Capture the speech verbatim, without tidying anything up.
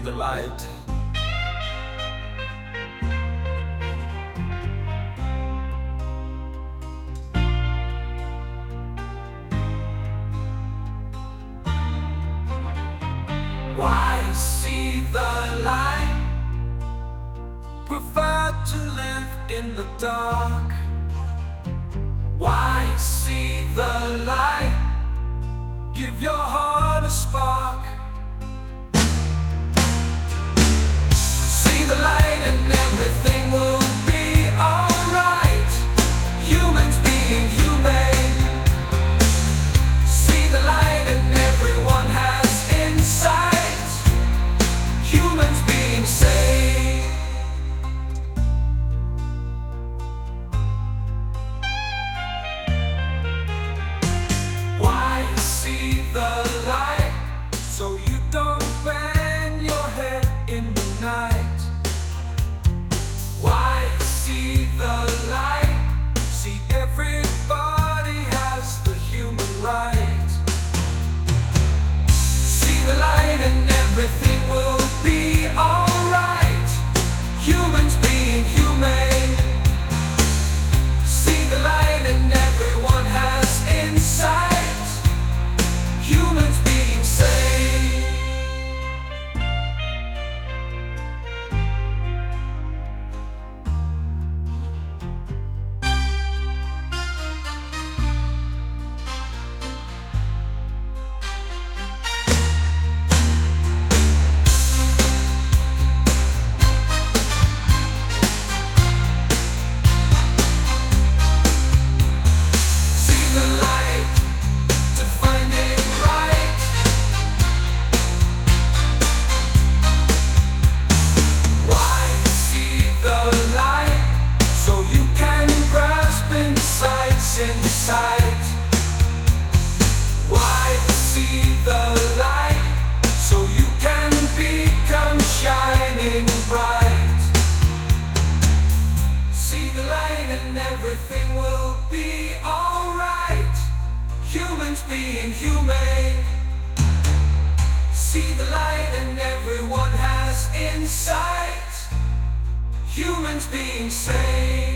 the light. Why see the light? Prefer to live in the dark. Why see the light? Give your heart a spark. See the light and everything will be alright. Humans being humane. See the light and everyone has insight. Humans being sane. Why see the light? So you don't bang your head in the night. Why see the light? See, everybody has the human right. See the light and everything will be alright. Humans being humane. See the light and everyone has insight. Humans being sane. See the light to find it right. Why see the light? So you can grasp insights inside. Why see the light? So you can become shining bright. See the light and everything will be alright. Humans being humane. See the light and everyone has insight. Humans being sane.